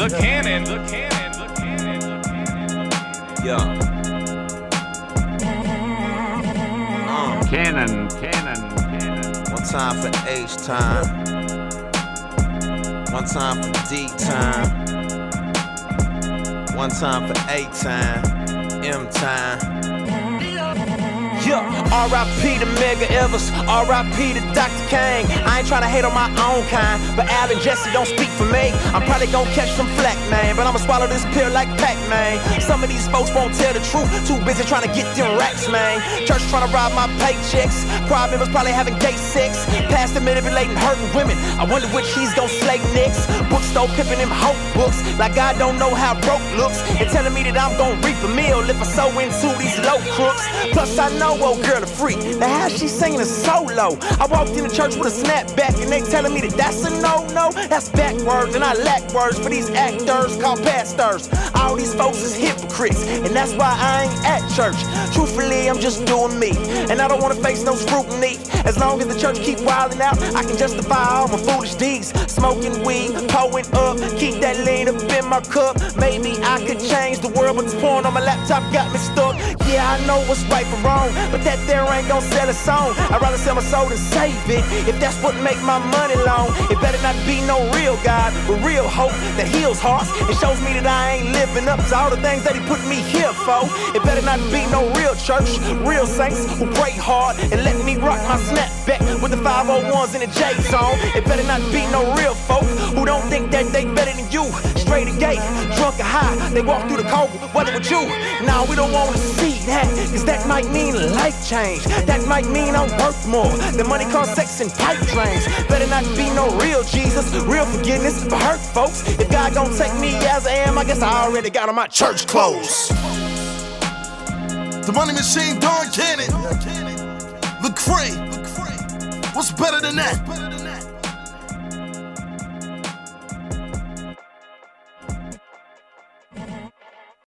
The Cannon. Yeah. Cannon. One time for H time. One time for D time. One time for A time. M time. Yeah, R.I.P. to Mega Evers, R.I.P. to Dr. Kane. I ain't tryna hate on my own kind, but Al and Jesse don't speak for me. I'm probably gon' catch some flack, man, but I'ma swallow this pill like Pac-Man. Some of these folks won't tell the truth, too busy tryna get them racks, man. Church tryna rob my paychecks, choir members probably having gay sex, pastor manipulating, hurting women. I wonder which he's gon' slay next. Bookstore pimping them hope books, like God don't know how broke looks, and telling me that I'm gon' reap a meal if I sow into these low crooks. Plus I know old girl a freak. Now how she singing is so low. I walked in the church with a snapback and they telling me that that's a no-no. That's backwards and I lack words for these actors called pastors. All these folks is hypocrites and that's why I ain't at church. Truthfully, I'm just doing me and I don't wanna face no scrutiny. As long as the church keep wilding out, I can justify all my foolish deeds. Smoking weed, pulling up, keep that lean up in my cup. Maybe I could change the world, but this porn on my laptop got me stuck. Yeah, I know what's right from wrong, but that there ain't gon' sell a song. I'd rather sell my soul than save it. If that's what make my money long, it better not be no real God, but real hope that heals hearts and shows me that I ain't living up to all the things that he put me here for. It better not be no real church, real saints who pray hard and let me rock my snapback with the 501s in the J zone. It better not be no real folk who don't think that they better than you. Straight or gay, drunk or high, they walk through the cold, what with you? Nah, we don't wanna see that, cause that might mean life change. That might mean I'm worth more than money, car, sex, and pipe dreams. Better not be no real Jesus, real forgiveness for hurt folks. If God gon' take me as I am, I guess I already got on my church clothes. The Money Machine, Don Cannon, Lecrae. What's better than that?